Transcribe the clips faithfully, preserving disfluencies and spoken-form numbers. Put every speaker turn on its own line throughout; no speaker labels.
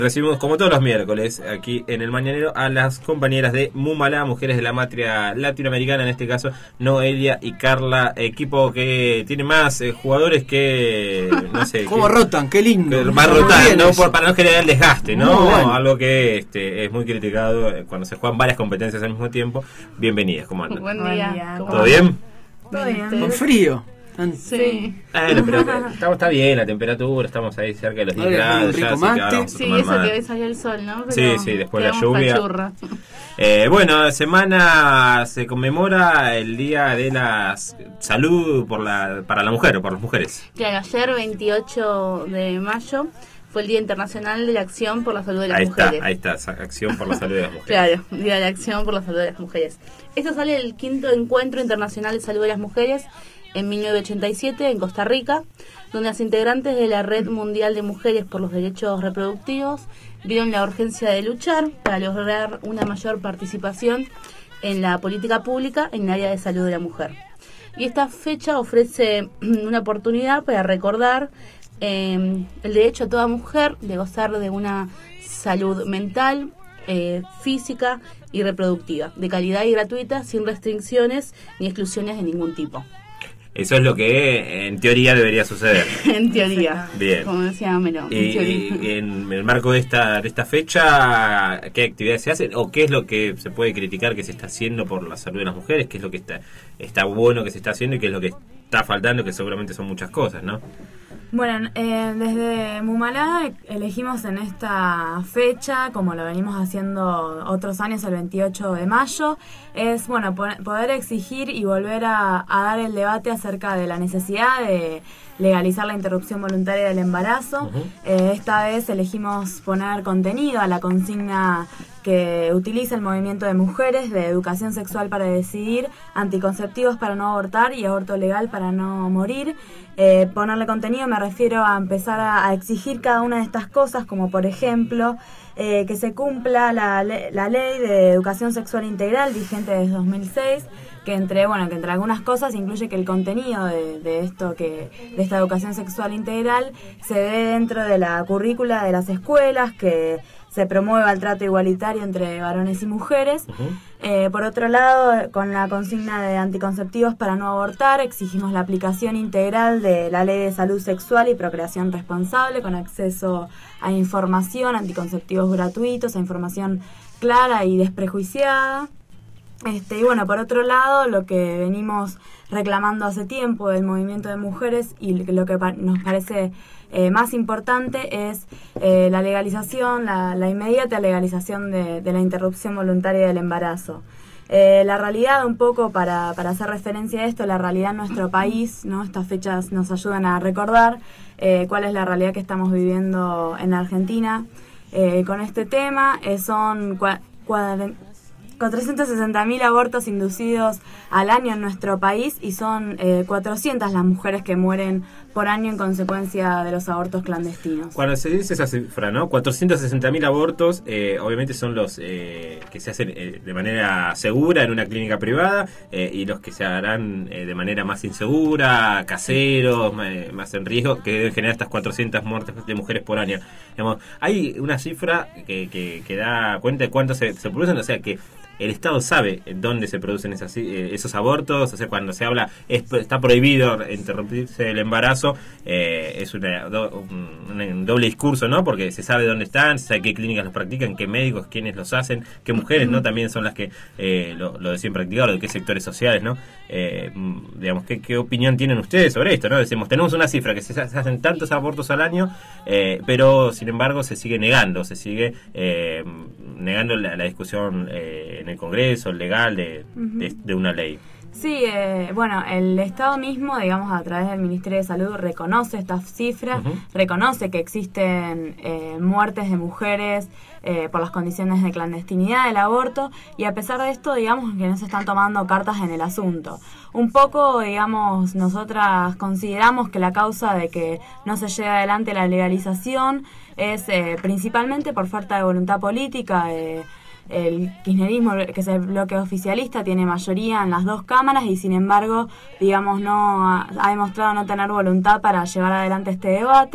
Recibimos, como todos los miércoles, aquí en el Mañanero, a las compañeras de Mumalá, Mujeres de la Matria Latinoamericana, en este caso, Noelia y Carla, equipo que tiene más eh, jugadores que, no sé...
¿Cómo que, rotan? ¡Qué lindo!
Que, más rotan, ¿no? Por, para no generar el desgaste, ¿no?
Bueno.
Algo que este, es muy criticado cuando se juegan varias competencias al mismo tiempo. Bienvenidas, ¿cómo andan?
Buen día.
¿Todo bien?
Todo bien.
Con frío.
Sí.
Bueno, pero estamos, está bien la temperatura, estamos ahí cerca de los diez grados ya, así que ahora vamos a
sí,
tomar
eso
mate.
que hoy salió el sol, ¿no? Pero
sí, sí, después la lluvia.
Pachurra.
Eh, bueno, semana se conmemora el Día de la Salud por la, para la mujer, o por las mujeres.
Claro, ayer veintiocho de mayo fue el Día Internacional de la Acción por la Salud de las
ahí
Mujeres.
Está, ahí está, esa acción por la salud de las mujeres.
Claro, Día de la Acción por la Salud de las Mujeres. Esto sale del quinto Encuentro Internacional de Salud de las Mujeres en mil novecientos ochenta y siete en Costa Rica, donde las integrantes de la Red Mundial de Mujeres por los Derechos Reproductivos vieron la urgencia de luchar para lograr una mayor participación en la política pública en el área de salud de la mujer. Y esta fecha ofrece una oportunidad para recordar eh, el derecho a toda mujer de gozar de una salud mental, eh, física y reproductiva, de calidad y gratuita, sin restricciones ni exclusiones de ningún tipo.
Eso es lo que en teoría debería suceder.
En teoría.
Bien.
Como decía Melo.
Y en, en el marco de esta de esta fecha, ¿qué actividades se hacen? ¿O qué es lo que se puede criticar que se está haciendo por la salud de las mujeres? ¿Qué es lo que está, está bueno que se está haciendo y qué es lo que está faltando? Que seguramente son muchas cosas, ¿no?
Bueno, eh, desde Mumalá elegimos en esta fecha, como lo venimos haciendo otros años, el veintiocho de mayo, es bueno poder exigir y volver a, a dar el debate acerca de la necesidad de legalizar la interrupción voluntaria del embarazo. Uh-huh. Eh, esta vez elegimos poner contenido a la consigna que utiliza el movimiento de mujeres de educación sexual para decidir, anticonceptivos para no abortar y aborto legal para no morir. Eh, ponerle contenido me refiero a empezar a, a exigir cada una de estas cosas, como por ejemplo eh, que se cumpla la, la ley de educación sexual integral vigente desde dos mil seis, que entre bueno que entre algunas cosas incluye que el contenido de, de esto que de esta educación sexual integral se dé dentro de la currícula de las escuelas, que se promueva el trato igualitario entre varones y mujeres. Uh-huh. Eh, por otro lado, con la consigna de anticonceptivos para no abortar, exigimos la aplicación integral de la Ley de Salud Sexual y Procreación Responsable, con acceso a información, anticonceptivos gratuitos, a información clara y desprejuiciada. Este, y bueno, por otro lado, lo que venimos reclamando hace tiempo del movimiento de mujeres y lo que pa- nos parece eh, más importante es eh, la legalización, la, la inmediata legalización de, de la interrupción voluntaria del embarazo. Eh, la realidad, un poco para, para hacer referencia a esto, la realidad en nuestro país, ¿no? Estas fechas nos ayudan a recordar eh, cuál es la realidad que estamos viviendo en Argentina eh, con este tema. Eh, son cua- cuadren- cuatrocientos sesenta mil abortos inducidos al año en nuestro país y son eh, cuatrocientas las mujeres que mueren por año en consecuencia de los abortos clandestinos.
Cuando se dice esa cifra, ¿no? cuatrocientos sesenta mil abortos, eh, obviamente son los eh, que se hacen eh, de manera segura en una clínica privada eh, y los que se harán eh, de manera más insegura, caseros, más, más en riesgo, que deben generar estas cuatrocientas muertes de mujeres por año. Digamos, hay una cifra que, que, que da cuenta de cuánto se, se producen, o sea que el Estado sabe dónde se producen esas, eh, esos abortos, o sea, cuando se habla, es, está prohibido interrumpirse el embarazo, eh, es una, do, un, un doble discurso, ¿no? Porque se sabe dónde están, se sabe qué clínicas los practican, qué médicos, quiénes los hacen, qué mujeres, ¿no? También son las que eh, lo, lo deciden practicar, o de qué sectores sociales, ¿no? Eh, digamos, ¿qué, ¿qué opinión tienen ustedes sobre esto, no? Decimos, tenemos una cifra que se, se hacen tantos abortos al año, eh, pero sin embargo se sigue negando, se sigue eh, negando la, la discusión eh, en el Congreso, legal, de, uh-huh. de, de una ley.
Sí, eh, bueno, el Estado mismo, digamos, a través del Ministerio de Salud, reconoce estas cifras, uh-huh. reconoce que existen eh, muertes de mujeres eh, por las condiciones de clandestinidad del aborto, y a pesar de esto, digamos, que no se están tomando cartas en el asunto. Un poco, digamos, nosotras consideramos que la causa de que no se lleve adelante la legalización es eh, principalmente por falta de voluntad política. eh, El kirchnerismo, que es el bloque oficialista, tiene mayoría en las dos cámaras y sin embargo, digamos, no ha, ha demostrado no tener voluntad para llevar adelante este debate.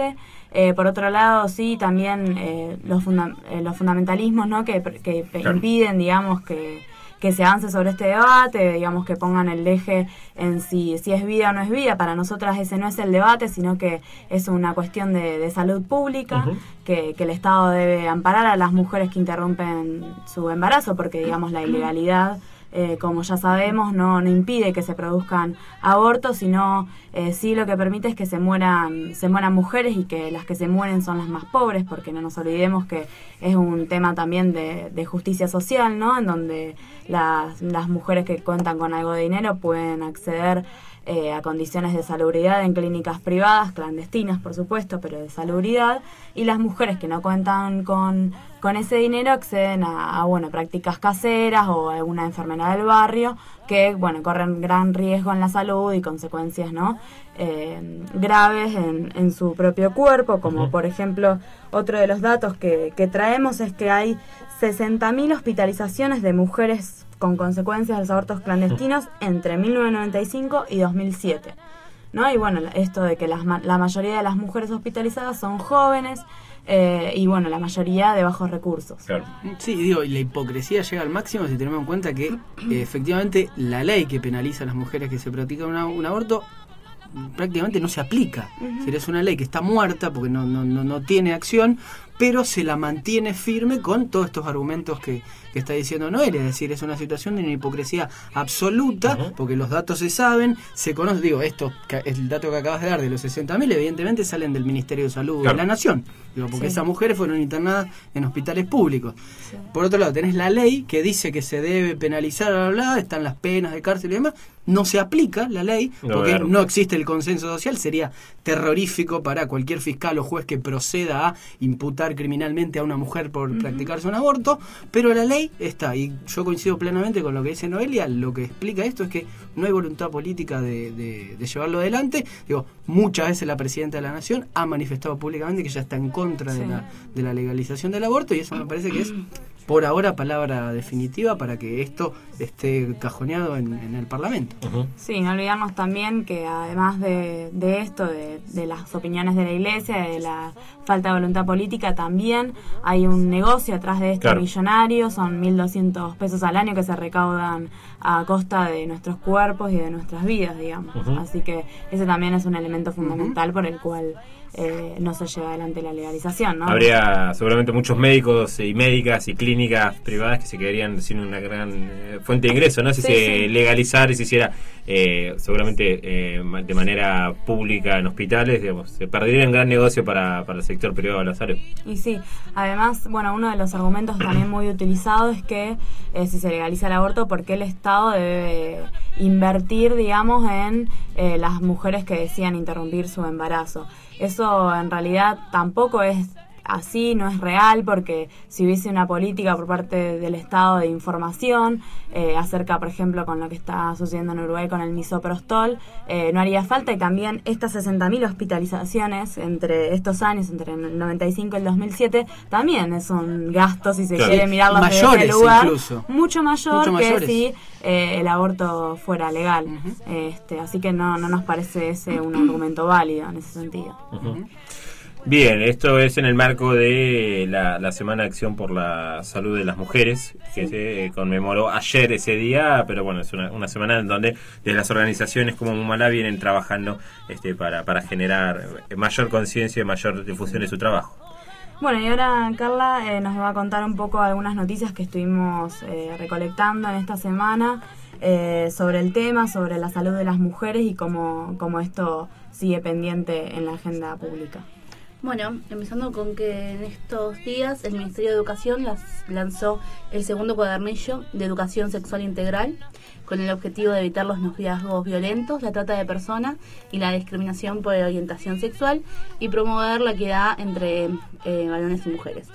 Eh, por otro lado, sí, también eh, los, funda eh, los fundamentalismos, ¿no? que, que claro. impiden, digamos, que, que se avance sobre este debate, digamos, que pongan el eje en si, si es vida o no es vida. Para nosotras ese no es el debate, sino que es una cuestión de, de salud pública, uh-huh. que, que el Estado debe amparar a las mujeres que interrumpen su embarazo, porque, digamos, la ilegalidad... Eh, como ya sabemos, no, no impide que se produzcan abortos, sino eh, sí lo que permite es que se mueran, se mueran mujeres, y que las que se mueren son las más pobres, porque no nos olvidemos que es un tema también de, de justicia social, ¿no? En donde las, las mujeres que cuentan con algo de dinero pueden acceder Eh, a condiciones de salubridad en clínicas privadas, clandestinas por supuesto, pero de salubridad, y las mujeres que no cuentan con, con ese dinero acceden a, a bueno, prácticas caseras o a alguna enfermedad del barrio que bueno, corren gran riesgo en la salud y consecuencias, ¿no? Eh, graves en, en su propio cuerpo, como uh-huh. por ejemplo, otro de los datos que, que traemos es que hay sesenta mil hospitalizaciones de mujeres con consecuencias de los abortos clandestinos entre mil novecientos noventa y cinco y dos mil siete, ¿no? Y bueno, esto de que las, la mayoría de las mujeres hospitalizadas son jóvenes, eh, y bueno, la mayoría de bajos recursos.
Claro. Sí, digo, y la hipocresía llega al máximo si tenemos en cuenta que eh, efectivamente la ley que penaliza a las mujeres que se practican una, un aborto prácticamente no se aplica. Uh-huh. Si es una ley que está muerta porque no, no, no, no tiene acción, pero se la mantiene firme con todos estos argumentos que, que está diciendo Noelia. Es decir, es una situación de una hipocresía absoluta, uh-huh. porque los datos se saben, se conocen. Digo, esto, el dato que acabas de dar de los sesenta mil, evidentemente salen del Ministerio de Salud claro. de la Nación. Digo, porque sí. esas mujeres fueron internadas en hospitales públicos. Sí. Por otro lado, tenés la ley que dice que se debe penalizar, bla, bla, bla, están las penas de cárcel y demás. No se aplica la ley porque no, claro. no existe el consenso social. Sería terrorífico para cualquier fiscal o juez que proceda a imputar criminalmente a una mujer por uh-huh. practicarse un aborto, pero la ley está, y yo coincido plenamente con lo que dice Noelia. Lo que explica esto es que no hay voluntad política de, de, de llevarlo adelante. Digo, muchas veces la presidenta de la Nación ha manifestado públicamente que ya está en contra sí. de, la, de la legalización del aborto, y eso me parece que es por ahora palabra definitiva para que esto esté cajoneado en, en el Parlamento. Uh-huh.
Sí, no olvidarnos también que además de, de esto, de, de las opiniones de la Iglesia, de la falta de voluntad política, también hay un negocio atrás de esto claro. millonario. Son mil doscientos pesos al año que se recaudan a costa de nuestros cuerpos y de nuestras vidas, digamos. Uh-huh. Así que ese también es un elemento fundamental uh-huh. por el cual eh, no se lleva adelante la legalización, ¿no?
Habría seguramente muchos médicos y médicas y clínicas privadas que se quedarían sin una gran eh, fuente de ingreso, ¿no? Si sí, se sí. legalizara y se hiciera eh, seguramente eh, de manera pública en hospitales, digamos, se perdería un gran negocio para, para el sector privado de la salud.
Y sí, además, bueno, uno de los argumentos también muy utilizados es que eh, si se legaliza el aborto, ¿por qué el Estado debe invertir, digamos, en eh, las mujeres que decían interrumpir su embarazo? Eso en realidad tampoco es así, no es real, porque si hubiese una política por parte del Estado de información eh, acerca, por ejemplo, con lo que está sucediendo en Uruguay con el misoprostol, eh, no haría falta. Y también estas sesenta mil hospitalizaciones entre estos años, entre el noventa y cinco y el dos mil siete, también es un gasto, si se claro. quiere mirarlo desde ese lugar,
incluso.
mucho mayor mucho que si eh, el aborto fuera legal. Uh-huh. este, así que no, no nos parece ese un argumento válido en ese sentido.
Uh-huh. Bien, esto es en el marco de la, la Semana de Acción por la Salud de las Mujeres, que sí. se conmemoró ayer ese día, pero bueno, es una, una semana en donde desde las organizaciones como Mumalá vienen trabajando este, para, para generar mayor conciencia y mayor difusión de su trabajo.
Bueno, y ahora Carla eh, nos va a contar un poco algunas noticias que estuvimos eh, recolectando en esta semana eh, sobre el tema, sobre la salud de las mujeres y cómo, cómo esto sigue pendiente en la agenda pública.
Bueno, empezando con que en estos días el Ministerio de Educación las lanzó el segundo cuadernillo de Educación Sexual Integral con el objetivo de evitar los noviazgos violentos, la trata de personas y la discriminación por orientación sexual y promover la equidad entre eh, varones y mujeres.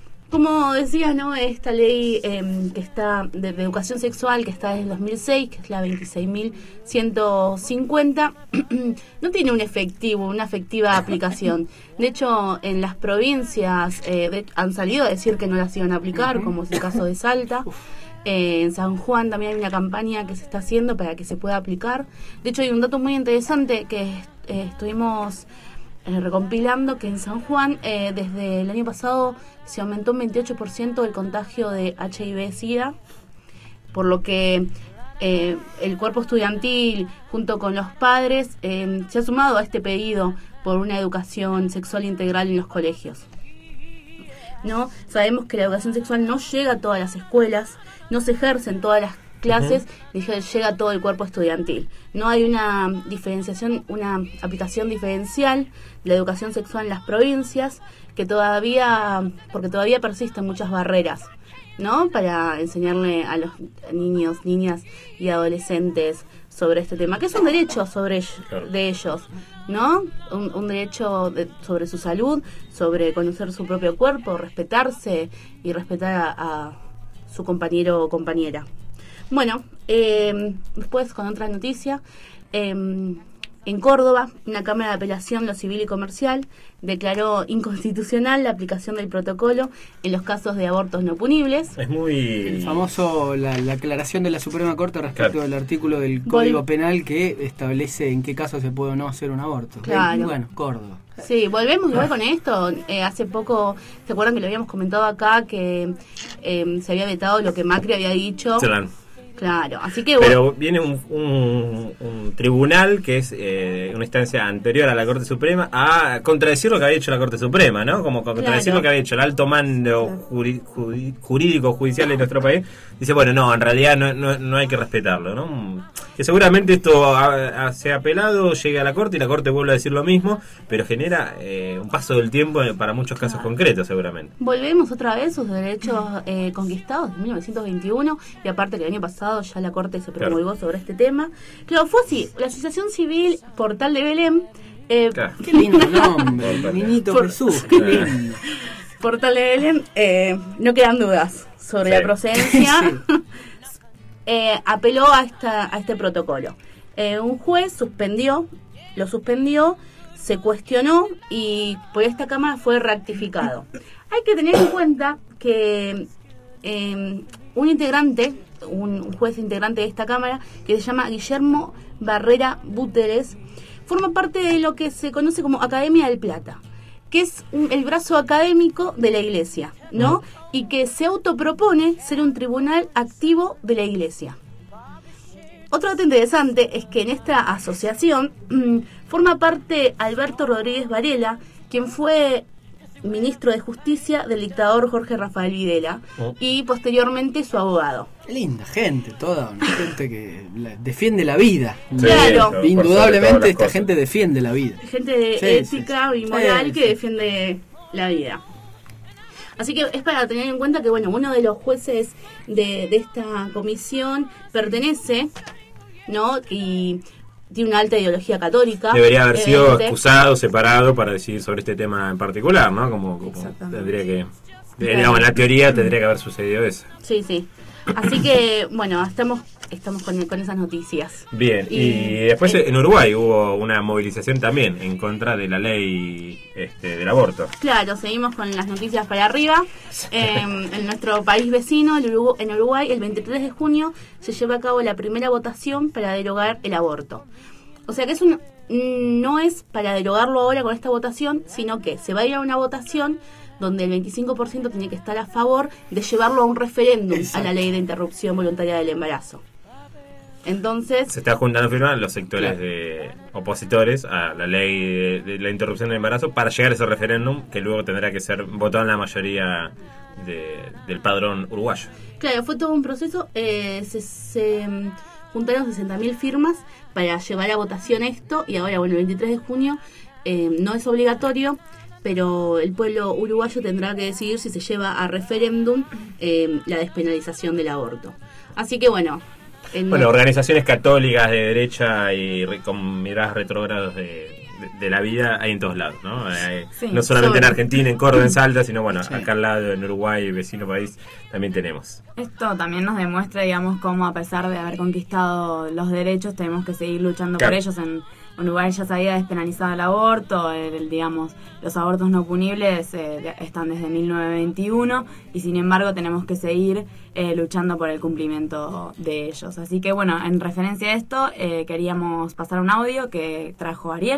Como decía, ¿no? Esta ley eh, que está de, de educación sexual, que está desde el dos mil seis, que es la veintiséis mil ciento cincuenta, no tiene un efectivo, una efectiva aplicación. De hecho, en las provincias eh, de, han salido a decir que no las iban a aplicar, como es el caso de Salta. Eh, en San Juan también hay una campaña que se está haciendo para que se pueda aplicar. De hecho, hay un dato muy interesante que eh, estuvimos eh, recompilando que en San Juan eh, desde el año pasado se aumentó un veintiocho por ciento el contagio de H I V-Sida, por lo que eh, el cuerpo estudiantil junto con los padres eh, se ha sumado a este pedido por una educación sexual integral en los colegios. ¿No? Sabemos que la educación sexual no llega a todas las escuelas, no se ejerce en todas las clases, uh-huh. llega a todo el cuerpo estudiantil. No hay una diferenciación, una aplicación diferencial de la educación sexual en las provincias, que todavía, porque todavía persisten muchas barreras, ¿no? Para enseñarle a los niños, niñas y adolescentes sobre este tema, que es un derecho sobre de ellos, ¿no? Un, un derecho de, sobre su salud, sobre conocer su propio cuerpo, respetarse y respetar a, a su compañero o compañera. Bueno, eh, después con otra noticia, eh, en Córdoba, una Cámara de Apelación, lo civil y comercial, declaró inconstitucional la aplicación del protocolo en los casos de abortos no punibles.
Es muy...
El famoso, la, la aclaración de la Suprema Corte respecto
claro.
del artículo del Código Vol- Penal que establece en qué caso se puede o no hacer un aborto.
Claro.
Y bueno, Córdoba.
Sí, volvemos igual con esto. Eh, hace poco, ¿se acuerdan que lo habíamos comentado acá? Que eh, se había vetado lo que Macri había dicho.
Claro.
Claro, así que
pero
bueno.
viene un, un, un tribunal que es eh, una instancia anterior a la Corte Suprema a contradecir lo que había hecho la Corte Suprema, ¿no? Como contradecir
claro.
lo que había hecho el alto mando juri, juri, jurídico judicial de nuestro país. Dice, bueno, no, en realidad no, no, no hay que respetarlo, ¿no? Que seguramente esto ha, ha, se ha apelado, llegue a la Corte y la Corte vuelve a decir lo mismo, pero genera eh, un paso del tiempo para muchos casos claro. concretos, seguramente.
Volvemos otra vez sus derechos eh, conquistados en mil novecientos veintiuno, y aparte que el año pasado ya la Corte se promulgó claro. sobre este tema. Claro, fue así. La Asociación Civil Portal de Belén. Eh,
claro. Qué lindo nombre, Niñito Por, Jesús. Qué lindo.
Portal de Belén, eh, no quedan dudas sobre sí. la procedencia. sí. eh, apeló a, esta, a este protocolo. Eh, un juez suspendió, lo suspendió, se cuestionó y por esta Cámara fue rectificado. Hay que tener en cuenta que eh, un integrante, un, un juez integrante de esta Cámara, que se llama Guillermo Barrera Búteres, forma parte de lo que se conoce como Academia del Plata, que es un, el brazo académico de la Iglesia, ¿no? Uh-huh. Y que se autopropone ser un tribunal activo de la Iglesia. Otro dato interesante es que en esta asociación mmm, forma parte Alberto Rodríguez Varela, quien fue ministro de Justicia del dictador Jorge Rafael Videla, oh. y posteriormente su abogado.
Linda gente, toda una gente que la, defiende la vida.
Sí, claro.
Indudablemente esta gente defiende la vida.
Gente de sí, ética sí, y moral sí, que sí. defiende la vida. Así que es para tener en cuenta que bueno, uno de los jueces de, de esta comisión pertenece, ¿no? Y tiene una alta ideología católica.
Debería haber sido evidente. excusado, separado para decidir sobre este tema en particular, ¿no? Como, como tendría que, digamos, en la teoría tendría que haber sucedido eso.
Sí, sí. Así que, bueno, estamos estamos con, con esas noticias.
Bien, y, y después eh, en Uruguay hubo una movilización también en contra de la ley este, del aborto.
Claro, seguimos con las noticias para arriba. Eh, en nuestro país vecino, el Urugu- en Uruguay, el veintitrés de junio se lleva a cabo la primera votación para derogar el aborto. O sea que es un, no es para derogarlo ahora con esta votación, sino que se va a ir a una votación donde el veinticinco por ciento tiene que estar a favor de llevarlo a un referéndum. Exacto. A la ley de interrupción voluntaria del embarazo. Entonces
se está juntando firmas los sectores claro. de opositores a la ley de, de la interrupción del embarazo para llegar a ese referéndum que luego tendrá que ser votado en la mayoría de, del padrón uruguayo.
Claro, fue todo un proceso. Eh, se, se juntaron sesenta mil firmas para llevar a votación esto, y ahora, bueno, el veintitrés de junio eh, no es obligatorio, pero el pueblo uruguayo tendrá que decidir si se lleva a referéndum eh, la despenalización del aborto. Así que, bueno... En
bueno, organizaciones católicas de derecha y re, con miradas retrógradas de, de, de la vida hay en todos lados, ¿no? Hay, sí, no solamente sobre. En Argentina, en Córdoba, en Salta, sino bueno, sí. acá al lado, en Uruguay, vecino país, también tenemos.
Esto también nos demuestra, digamos, cómo a pesar de haber conquistado los derechos, tenemos que seguir luchando claro. por ellos. En Uruguay ya se había despenalizado el aborto, el, digamos, los abortos no punibles eh, están desde mil novecientos veintiuno, y sin embargo tenemos que seguir eh, luchando por el cumplimiento de ellos. Así que bueno, en referencia a esto, eh, queríamos pasar un audio que trajo Ariel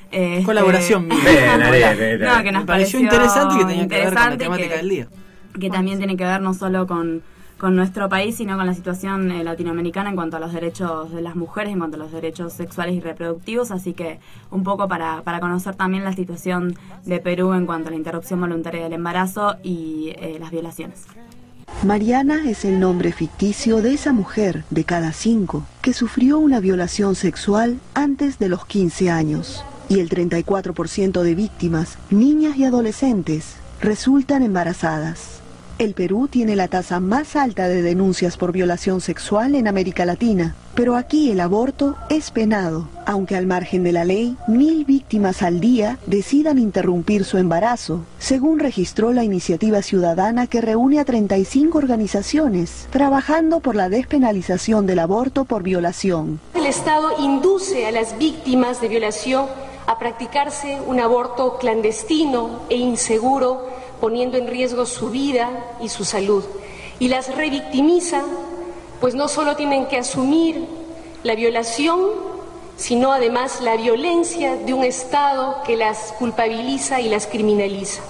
Eh,
Colaboración
este,
mía.
Bien, bien, bien.
No, que nos
Me pareció interesante y que tenía que ver con la temática
que,
del día.
Que también tiene que ver no solo con, con nuestro país, sino con la situación eh, latinoamericana en cuanto a los derechos de las mujeres, en cuanto a los derechos sexuales y reproductivos, así que un poco para, para conocer también la situación de Perú en cuanto a la interrupción voluntaria del embarazo y eh, las violaciones.
Mariana es el nombre ficticio de esa mujer de cada cinco que sufrió una violación sexual antes de los quince años. Y el treinta y cuatro por ciento de víctimas, niñas y adolescentes, resultan embarazadas. El Perú tiene la tasa más alta de denuncias por violación sexual en América Latina, pero aquí el aborto es penado, aunque al margen de la ley, mil víctimas al día decidan interrumpir su embarazo, según registró la iniciativa ciudadana que reúne a treinta y cinco organizaciones, trabajando por la despenalización del aborto por violación.
El Estado induce a las víctimas de violación a practicarse un aborto clandestino e inseguro, poniendo en riesgo su vida y su salud. Y las revictimiza, pues no solo tienen que asumir la violación, sino además la violencia de un Estado que las culpabiliza y las criminaliza.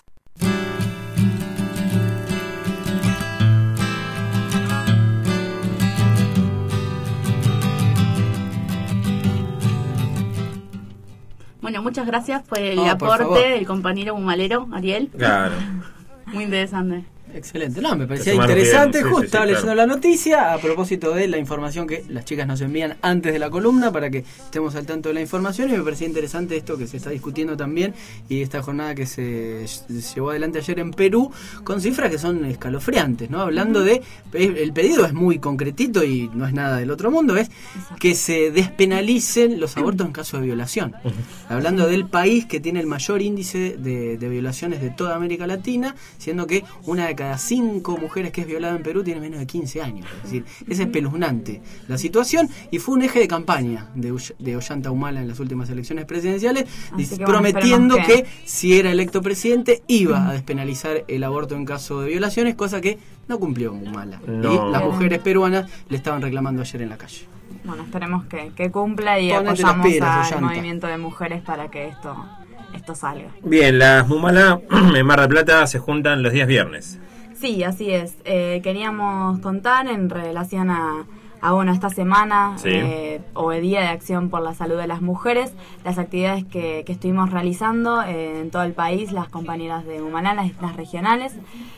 Bueno, muchas gracias por el
Oh, por
aporte
favor.
del compañero Humalero, Ariel.
Claro.
Muy interesante.
Excelente, no, me parecía
sumaron
interesante,
bien, sí,
justo
sí,
estaba
sí,
leyendo
claro.
la noticia a propósito de la información que las chicas nos envían antes de la columna para que estemos al tanto de la información, y me parecía interesante esto que se está discutiendo también, y esta jornada que se, se llevó adelante ayer en Perú con cifras que son escalofriantes, ¿no? Hablando de, el pedido es muy concretito y no es nada del otro mundo, es que se despenalicen los abortos en caso de violación. Hablando del país que tiene el mayor índice de, de violaciones de toda América Latina, siendo que una de cada cinco mujeres que es violada en Perú tiene menos de quince años. Es decir, es espeluznante la situación, y fue un eje de campaña de, Ull- de Ollanta Humala en las últimas elecciones presidenciales,
Así que, bueno,
prometiendo
esperemos
que si era electo presidente iba a despenalizar el aborto en caso de violaciones, cosa que no cumplió Humala.
No.
Y las mujeres peruanas le estaban reclamando ayer en la calle.
Bueno, esperemos que, que cumpla y
Ponete las
apoyamos
pilas,
al
Ollanta.
movimiento de mujeres para que esto, esto salga.
Bien, las Mumala en Mar del Plata se juntan los días viernes.
Sí, así es. Eh, queríamos contar en relación a, a bueno, esta semana
Sí.
eh, o el Día de Acción por la Salud de las Mujeres, las actividades que, que estuvimos realizando eh, en todo el país, las compañeras de Humaná, las, las regionales.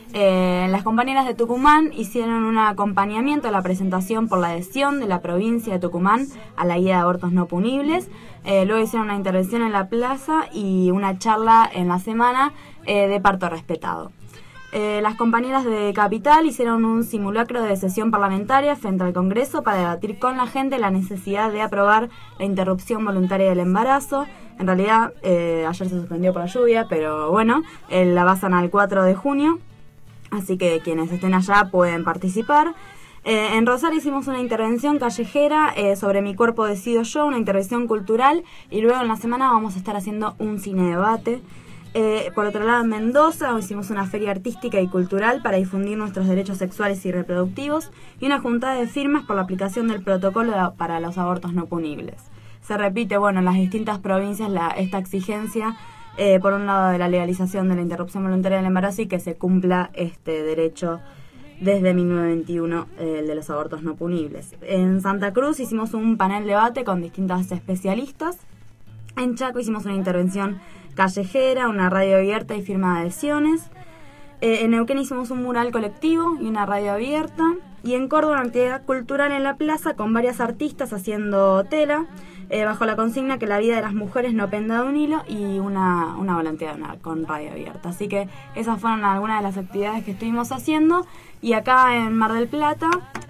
Eh, las compañeras de Tucumán hicieron un acompañamiento a la presentación por la adhesión de la provincia de Tucumán a la guía de abortos no punibles. Eh, luego hicieron una intervención en la plaza y una charla en la semana eh, de parto respetado. Eh, las compañeras de Capital hicieron un simulacro de sesión parlamentaria frente al Congreso para debatir con la gente la necesidad de aprobar la interrupción voluntaria del embarazo. En realidad, eh, ayer se suspendió por la lluvia, pero bueno, eh, la basan al cuatro de junio, así que quienes estén allá pueden participar. Eh, en Rosario hicimos una intervención callejera eh, sobre Mi Cuerpo Decido Yo, una intervención cultural, y luego en la semana vamos a estar haciendo un cine debate. Eh, por otro lado, en Mendoza hicimos una feria artística y cultural para difundir nuestros derechos sexuales y reproductivos, y una juntada de firmas por la aplicación del protocolo para los abortos no punibles. Se repite, bueno, en las distintas provincias la, esta exigencia, eh, por un lado de la legalización de la interrupción voluntaria del embarazo y que se cumpla este derecho desde mil novecientos veintiuno, eh, el de los abortos no punibles. En Santa Cruz hicimos un panel debate con distintas especialistas. En Chaco hicimos una intervención callejera, una radio abierta y firma de adhesiones. Eh, en Neuquén hicimos un mural colectivo y una radio abierta. Y en Córdoba una actividad cultural en la plaza con varias artistas haciendo tela, eh, bajo la consigna que la vida de las mujeres no penda de un hilo, y una, una volanteada con radio abierta. Así que esas fueron algunas de las actividades que estuvimos haciendo. Y acá en Mar del Plata,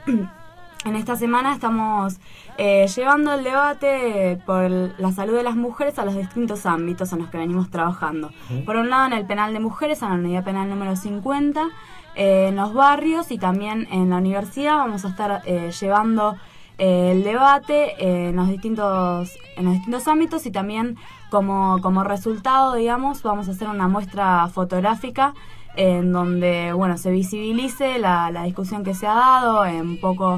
en esta semana estamos eh, llevando el debate por el- la salud de las mujeres a los distintos ámbitos en los que venimos trabajando. Por un lado, en el penal de mujeres, en la unidad penal número cincuenta, eh, en los barrios y también en la universidad vamos a estar eh, llevando eh, el debate eh, en los distintos en los distintos ámbitos, y también como, como resultado, digamos, vamos a hacer una muestra fotográfica en donde, bueno, se visibilice la, la discusión que se ha dado, en un poco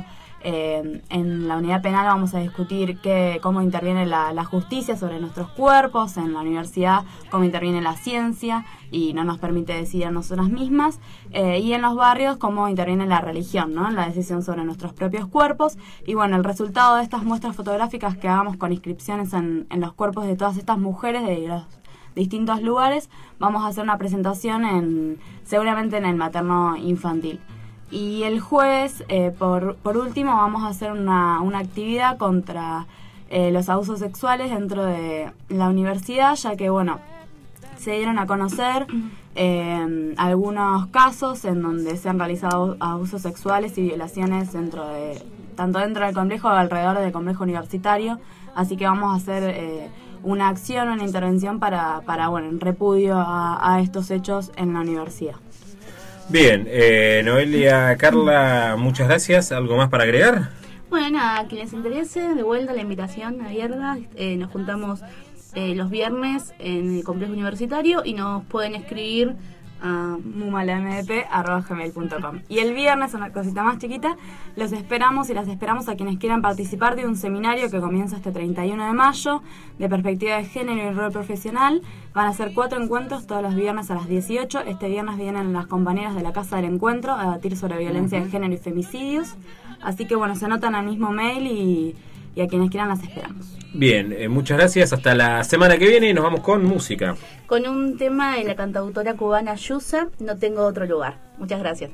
Eh, en la unidad penal vamos a discutir qué, cómo interviene la, la justicia sobre nuestros cuerpos, en la universidad cómo interviene la ciencia y no nos permite decidir a nosotras mismas, eh, y en los barrios cómo interviene la religión, ¿no?, en la decisión sobre nuestros propios cuerpos. Y bueno, el resultado de estas muestras fotográficas que hagamos con inscripciones en, en los cuerpos de todas estas mujeres de los distintos lugares, vamos a hacer una presentación en seguramente en el materno infantil. Y el jueves, eh, por, por último, vamos a hacer una, una actividad contra eh, los abusos sexuales dentro de la universidad, ya que, bueno, se dieron a conocer eh, algunos casos en donde se han realizado abusos sexuales y violaciones dentro de tanto dentro del complejo como alrededor del complejo universitario. Así que vamos a hacer eh, una acción, una intervención para, para bueno, en repudio a, a estos hechos en la universidad.
Bien, eh, Noelia, Carla, muchas gracias. ¿Algo más para agregar?
Bueno, nada, a quien les interese, de vuelta la invitación abierta. Eh, nos juntamos eh, los viernes en el complejo universitario y nos pueden escribir a
mumalamdp arroba gmail punto com. Y el viernes, una cosita más chiquita, los esperamos y las esperamos a quienes quieran participar de un seminario que comienza este treinta y uno de mayo de perspectiva de género y rol profesional. Van a ser cuatro encuentros todos los viernes a las dieciocho. Este viernes vienen las compañeras de la Casa del Encuentro a debatir sobre violencia de género y femicidios. Así que bueno, se anotan al mismo mail y, y a quienes quieran las esperamos.
Bien, eh, muchas gracias. Hasta la semana que viene y nos vamos con música.
Con un tema de la cantautora cubana Yusa, No tengo otro lugar. Muchas gracias.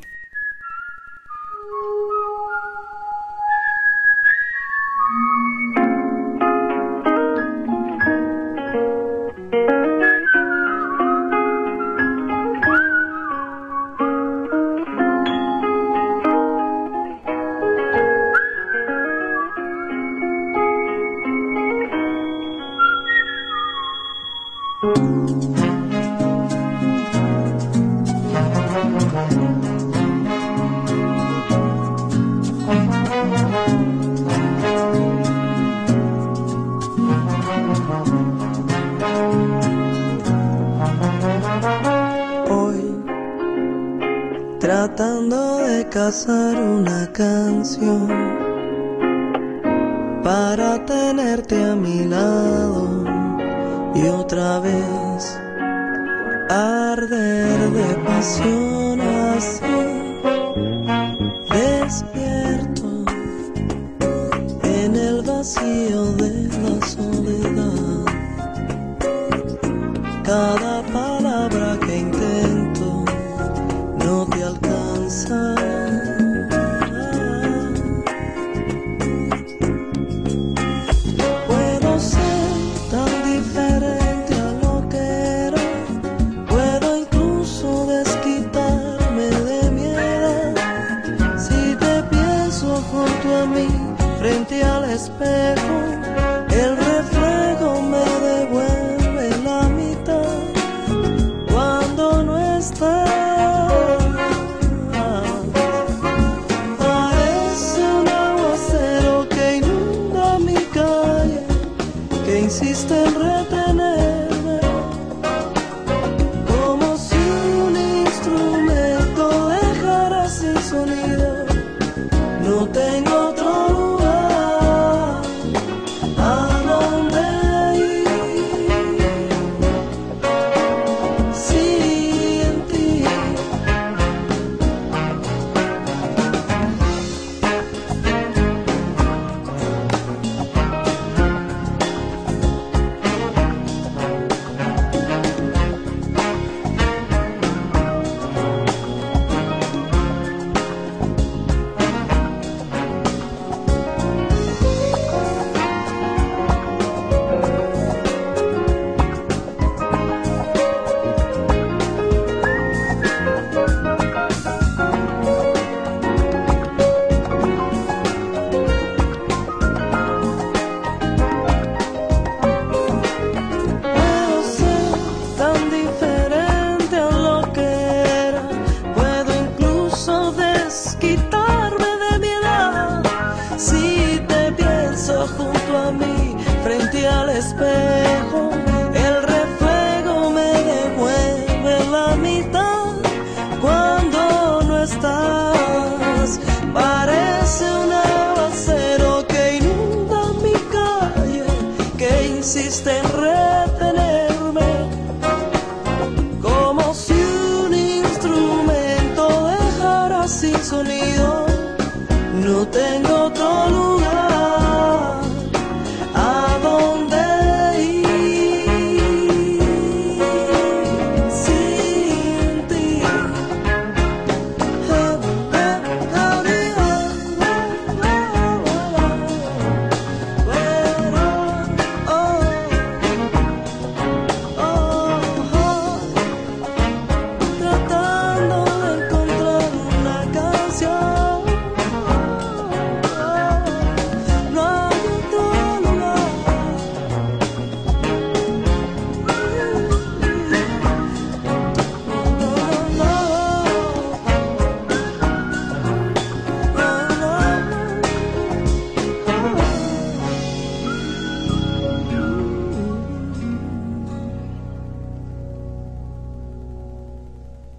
Tratando de cazar una canción para tenerte a mi lado y otra vez arder de pasión así, despierto en el vacío de la soledad. Cada palabra que intento no te alcanza. Puedo ser tan diferente a lo que era, puedo incluso desquitarme de mi edad. Si te pienso junto a mí, frente al espejo, el reflejo me devuelve la mitad. Cuando no estás, insiste en retenerme, como si un instrumento dejara sin sonido. No tengo otro lugar a donde ir sin ti. Junto a mí, frente al espejo, el reflejo me devuelve la mitad. Cuando no estás, parece una sonido, no tengo otro lugar.